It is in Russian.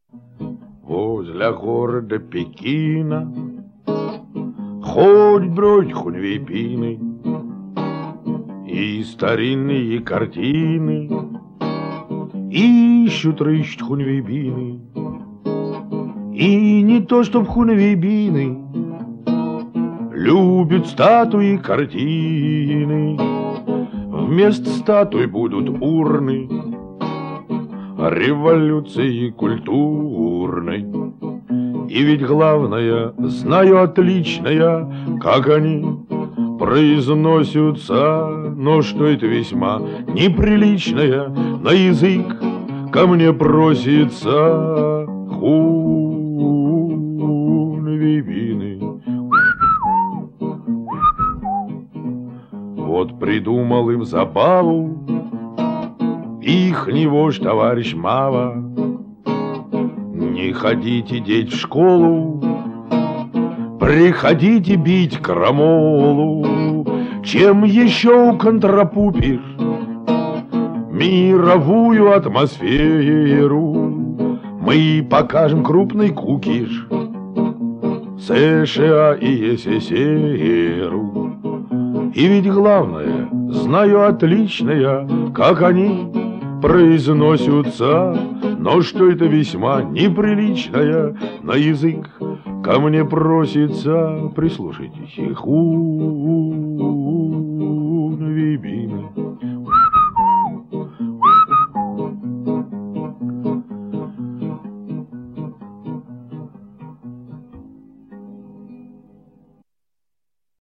Возле города Пекина ходят бродь хунвейбины и старинные картины ищут, рыщут хунвейбины. И не то чтоб хунвейбины любят статуи, картины. Вместо статуй будут урны революции культурной. И ведь главное, знаю отлично я, как они произносятся, но что это весьма неприличное на язык ко мне просится хунвейбины. Вот придумал им забаву ихний вождь товарищ Мава. Не ходите, деть, в школу, приходите бить крамолу. Чем еще контрапупишь мировую атмосферу, мы покажем крупный кукиш США и СССР. И ведь главное, знаю отлично я, как они произносятся, но что это весьма неприличное на язык ко мне просится. Прислушайтесь.